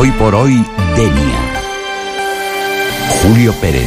Hoy por hoy, Denia. Julio Pérez.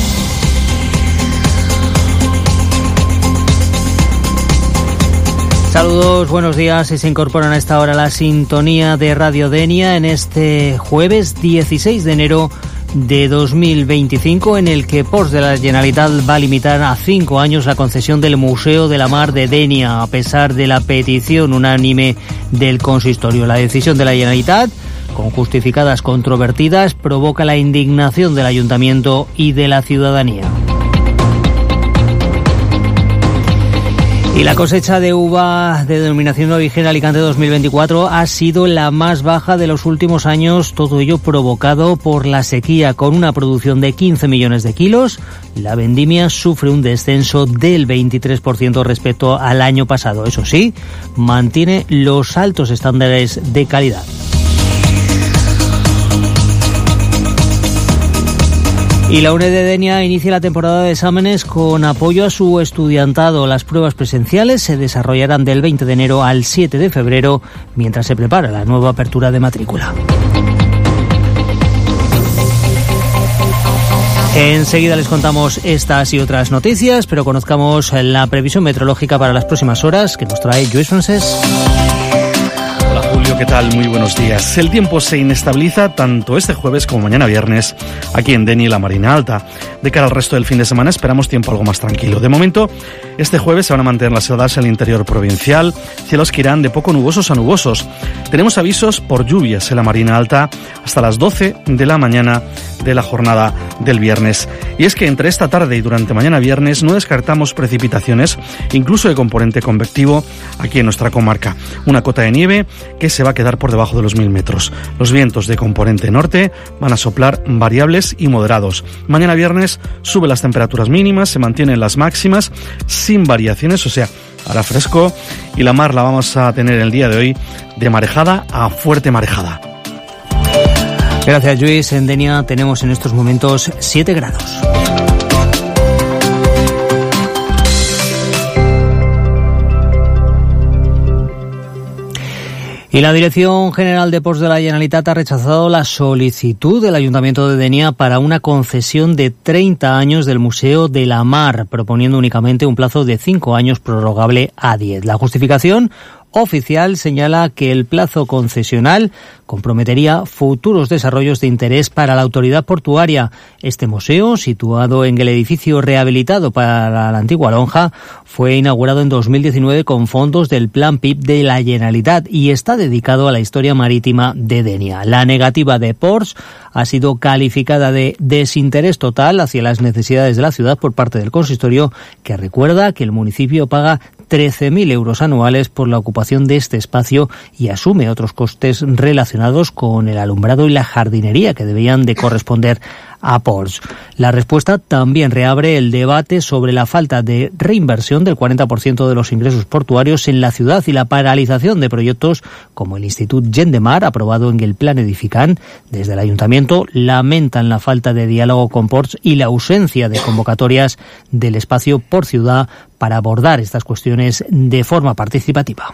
Saludos, buenos días, y se incorporan a esta hora a la sintonía de Radio Denia en este jueves 16 de enero de 2025, en el que Ports de la Generalitat va a limitar a 5 años la concesión del Museo de la Mar de Denia, a pesar de la petición unánime del consistorio. La decisión de la Generalitat, con justificadas controvertidas, provoca la indignación del Ayuntamiento y de la ciudadanía. Y la cosecha de uva de denominación de origen Alicante 2024 ha sido la más baja de los últimos años, todo ello provocado por la sequía. Con una producción de 15 millones de kilos, la vendimia sufre un descenso del 23% respecto al año pasado. Eso sí, mantiene los altos estándares de calidad. Y la UNED de Denia inicia la temporada de exámenes con apoyo a su estudiantado. Las pruebas presenciales se desarrollarán del 20 de enero al 7 de febrero, mientras se prepara la nueva apertura de matrícula. Enseguida les contamos estas y otras noticias, pero conozcamos la previsión meteorológica para las próximas horas que nos trae Lluís Francés. Hola Julio, ¿qué tal? Muy buenos días. El tiempo se inestabiliza tanto este jueves como mañana viernes aquí en Denia y la Marina Alta. De cara al resto del fin de semana esperamos tiempo algo más tranquilo. De momento, este jueves se van a mantener las heladas en el interior provincial, cielos que irán de poco nubosos a nubosos. Tenemos avisos por lluvias en la Marina Alta hasta las 12 de la mañana de la jornada del viernes. Y es que entre esta tarde y durante mañana viernes no descartamos precipitaciones, incluso de componente convectivo, aquí en nuestra comarca. Una cota de nieve que se va a quedar por debajo de los 1000 metros. Los vientos de componente norte van a soplar variables y moderados. Mañana viernes suben las temperaturas mínimas, se mantienen las máximas sin variaciones, o sea, hará fresco, y la mar la vamos a tener el día de hoy de marejada a fuerte marejada. Gracias, Lluís. En Denia tenemos en estos momentos 7 grados. Y la Dirección General de Ports de la Generalitat ha rechazado la solicitud del Ayuntamiento de Denia para una concesión de 30 años del Museo de la Mar, proponiendo únicamente un plazo de 5 años prorrogable a 10. La justificación oficial señala que el plazo concesional comprometería futuros desarrollos de interés para la autoridad portuaria. Este museo, situado en el edificio rehabilitado para la antigua lonja, fue inaugurado en 2019 con fondos del Plan PIB de la Generalitat y está dedicado a la historia marítima de Denia. La negativa de Ports ha sido calificada de desinterés total hacia las necesidades de la ciudad por parte del consistorio, que recuerda que el municipio paga 13.000 euros anuales por la ocupación de este espacio y asume otros costes relacionados con el alumbrado y la jardinería que debían de corresponder a Ports. La respuesta también reabre el debate sobre la falta de reinversión del 40% de los ingresos portuarios en la ciudad y la paralización de proyectos como el Institut Gent de Mar, aprobado en el Plan Edificant. Desde el Ayuntamiento lamentan la falta de diálogo con Ports y la ausencia de convocatorias del espacio por ciudad para abordar estas cuestiones de forma participativa.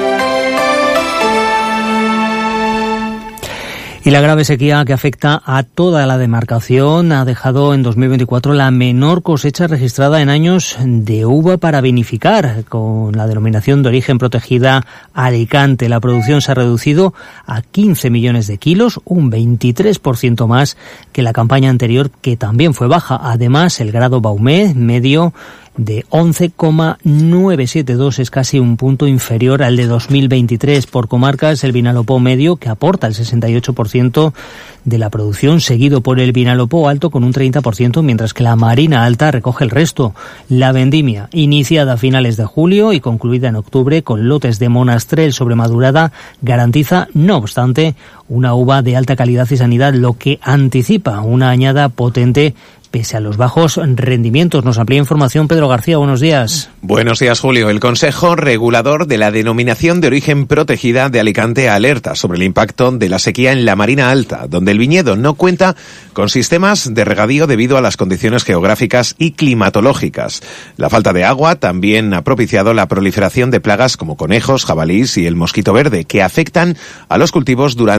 Y la grave sequía que afecta a toda la demarcación ha dejado en 2024 la menor cosecha registrada en años de uva para vinificar, con la denominación de origen protegida Alicante. La producción se ha reducido a 15 millones de kilos, un 23% más que la campaña anterior, que también fue baja. Además, el grado Baume medio de 11,972 es casi un punto inferior al de 2023. Por comarcas, el Vinalopó medio, que aporta el 68% de la producción, seguido por el Vinalopó alto con un 30%, mientras que la Marina Alta recoge el resto. La vendimia, iniciada a finales de julio y concluida en octubre con lotes de Monastrell sobremadurada, garantiza, no obstante, una uva de alta calidad y sanidad, lo que anticipa una añada potente pese a los bajos rendimientos. Nos amplía información Pedro García. Buenos días. Buenos días, Julio. El Consejo Regulador de la Denominación de Origen Protegida de Alicante alerta sobre el impacto de la sequía en la Marina Alta, donde el viñedo no cuenta con sistemas de regadío debido a las condiciones geográficas y climatológicas. La falta de agua también ha propiciado la proliferación de plagas como conejos, jabalís y el mosquito verde, que afectan a los cultivos durante